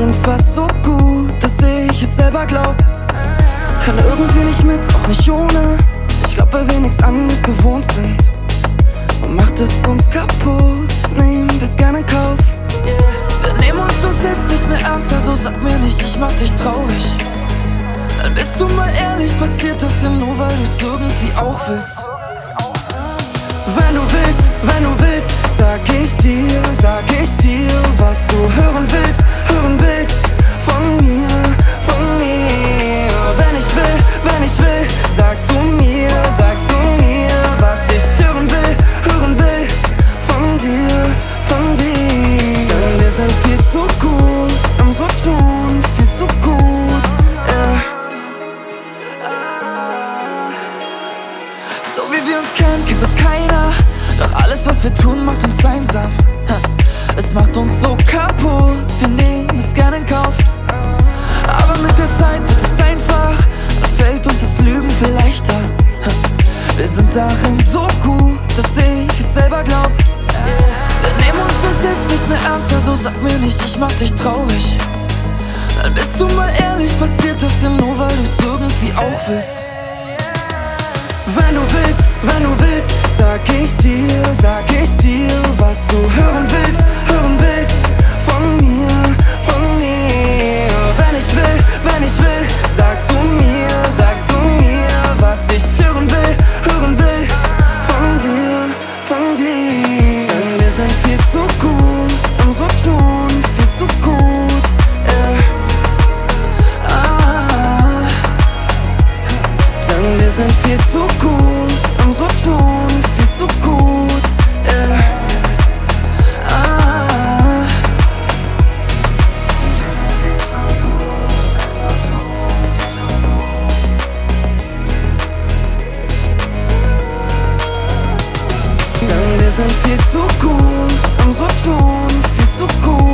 schon fast so gut, dass ich es selber glaub. Kann irgendwie nicht mit, auch nicht ohne. Ich glaub, weil wir nix anderes gewohnt sind. Und macht es uns kaputt, nehmen wir's gerne in Kauf. Wir nehmen uns doch selbst nicht mehr ernst, also sag mir nicht, ich mach dich traurig. Dann bist du mal ehrlich, passiert das ja nur, weil du's irgendwie auch willst. Wenn du willst, sag ich dir, was du hören willst von mir, von mir. Wenn ich will, sagst du mir, was ich hören will von dir, von dir. Denn wir sind viel zu gut am so tun, viel zu gut, yeah. So wie wir uns kennen, kennt uns keiner. Doch alles, was wir tun, macht uns einsam. Es macht uns so kaputt, wir nehmen es gerne in Kauf. Aber mit der Zeit wird es einfach, da fällt uns das Lügen viel leichter. Wir sind darin so gut, dass ich es selber glaub. Wir nehmen uns doch selbst nicht mehr ernst, also sag mir nicht, ich mach dich traurig. Dann bist du mal ehrlich, passiert das ja nur, weil du's irgendwie auch willst. Wenn du willst, sag ich dir, was du hören willst von mir, von mir. Wenn ich will, sagst du mir, was ich hören will von dir, von dir. Denn wir sind viel zu gut am so tun, viel zu gut, yeah. Denn wir sind viel zu gut am so tun, viel zu gut, yeah. Denn wir sind viel zu gut am so tun, viel zu gut.